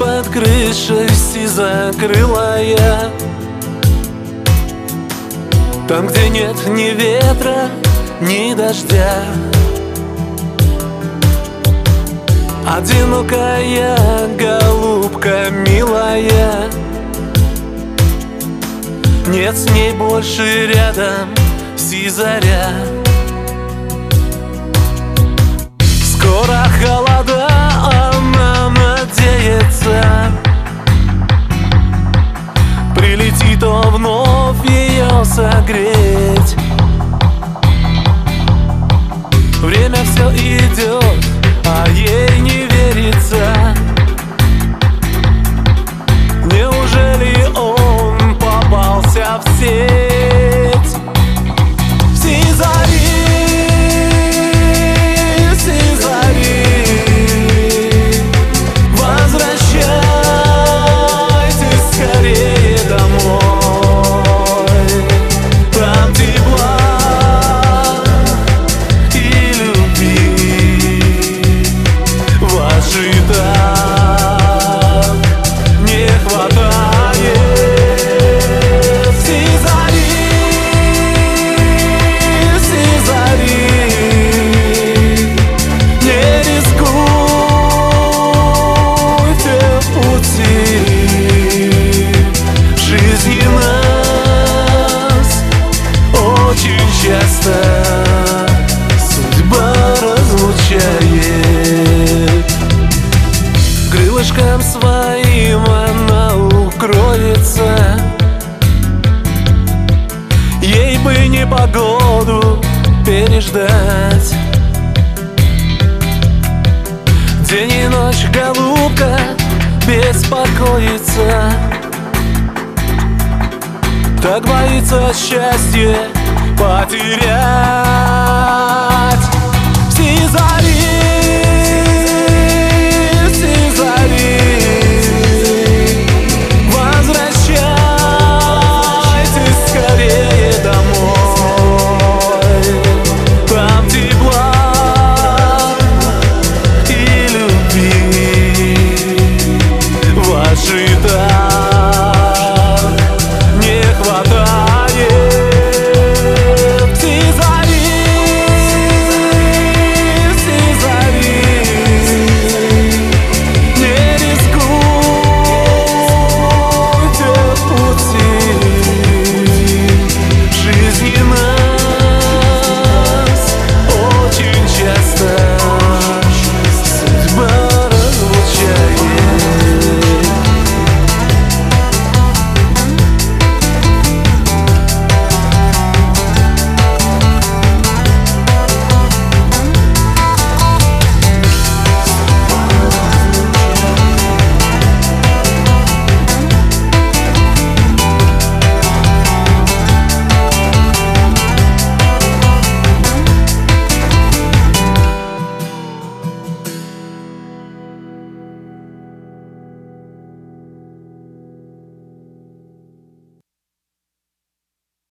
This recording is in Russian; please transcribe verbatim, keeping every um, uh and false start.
под крышей сизокрылая, там, где нет ни ветра, ни дождя. Одинокая голубка милая, нет с ней больше рядом сизаря. Скоро холода, она надеется, прилетит он вновь ее согреть. Время все идет, а ей не верится. Неужели он попался в сеть? Сизари, сизари, возвращайтесь скорее домой. Там тепла и любви вас же так не хватает. Сизари, сизари, не рискуйте в пути. В жизни нас очень часто судьба разлучает. Крылышком своим она укроется, ей бы непогоду переждать. День и ночь голубка беспокоится, так боится счастье потерять. Сизари,